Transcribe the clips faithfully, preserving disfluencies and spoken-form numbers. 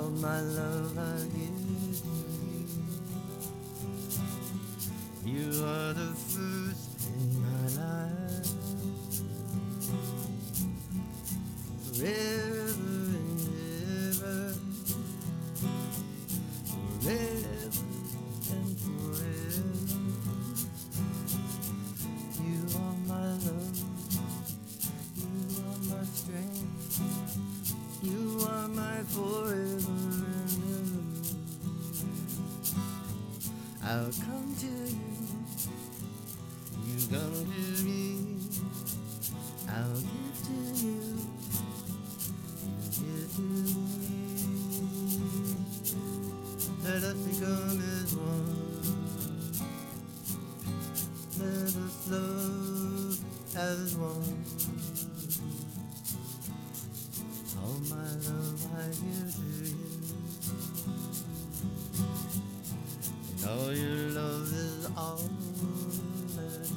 All my love I give to you. You are the first in my life. Forever and ever, forever and forever. You are my love, you are my strength, you are my forever and ever. I'll come to you, you come to me. I'll give to you, you give to me. Let us become as one. Let us love as one. All my love I give to you, and all your love is all I need.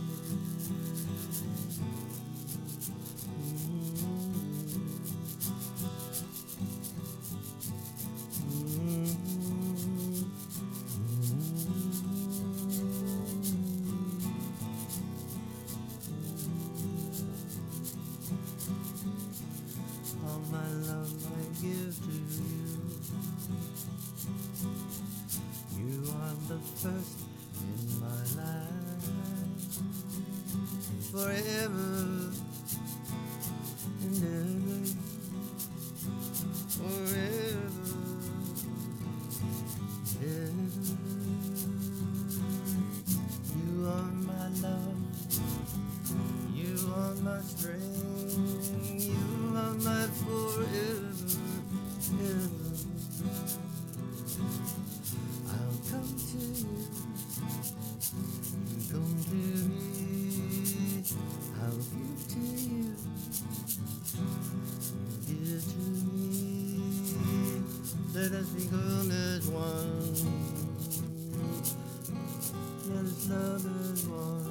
All my love I give to you. You are the first in my life. Forever and ever. Forever and ever. You are my love. You are my strength, you are my forever, ever. I'll come to you, you come to me. I'll give to you, you give to me. Let us become as one. Let us love as one.